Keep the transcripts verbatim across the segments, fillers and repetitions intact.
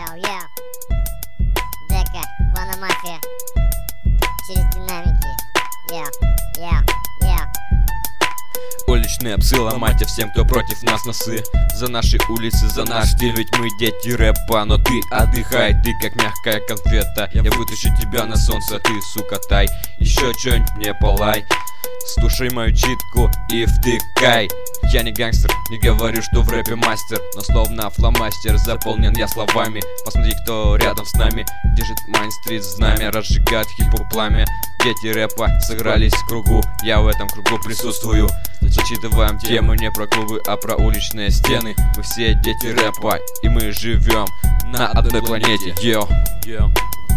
Яу, яу. Дека, Вана Мафия. Через динамики. Яу, яу, яу. Уличные псы, ломайте всем, кто против нас носы. За наши улицы, за наш стиль, ведь мы дети рэпа. Но ты отдыхай, ты как мягкая конфета. Я вытащу тебя на солнце, ты, сука, тай. Еще что-нибудь мне полай. Слушай мою читку и втыкай. Я не гангстер, не говорю, что в рэпе мастер, но словно фломастер заполнен я словами. Посмотри, кто рядом с нами держит Майн-стрит знамя, разжигает хип-хоп пламя. Дети рэпа сыгрались в кругу, я в этом кругу присутствую. Зачитываем темы не про клубы, а про уличные стены. Мы все дети рэпа, и мы живем на одной планете. Йо. Йо.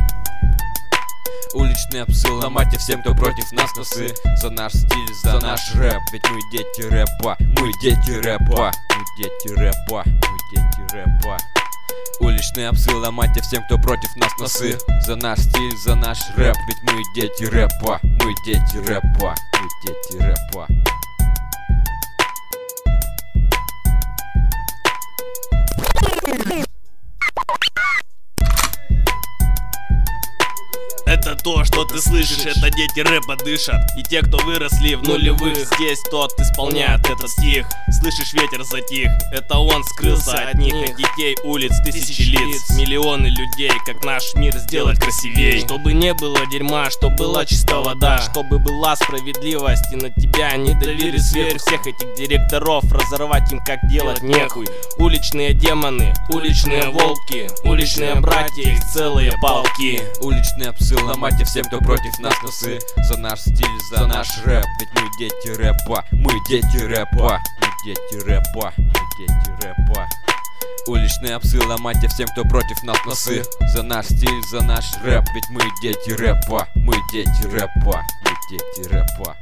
Уличные псы, ломайте всем, кто против нас носы. За наш стиль, за наш рэп, ведь мы дети рэпа. Мы дети рэпа, мы дети рэпа, мы дети рэпа. Уличные псы, ломайте всем, кто против нас носы. За наш стиль, за наш рэп, ведь мы дети рэпа. Мы дети рэпа, мы дети рэпа. Это то, что ты слышишь, это дети рэпа дышат. И те, кто выросли в нулевых, здесь тот исполняет этот стих. Слышишь, ветер затих, это он скрылся от них. От детей улиц, тысячи лиц, миллионы людей, как наш мир сделать красивей. Чтобы не было дерьма, чтобы была чистая вода, чтобы была справедливость и на тебя не давили сверху. Всех этих директоров разорвать им как делать нехуй. Уличные демоны, уличные волки, уличные братья, их целые полки. Уличные псы, ломайте всем, кто против нас носы. За наш стиль, за наш рэп, ведь мы дети рэпа. Мы дети рэпа, мы дети рэпа, мы дети рэпа. Уличные псы, ломайте всем, кто против нас носы. За наш стиль, за наш рэп, ведь мы дети рэпа. Мы дети рэпа, мы дети рэпа.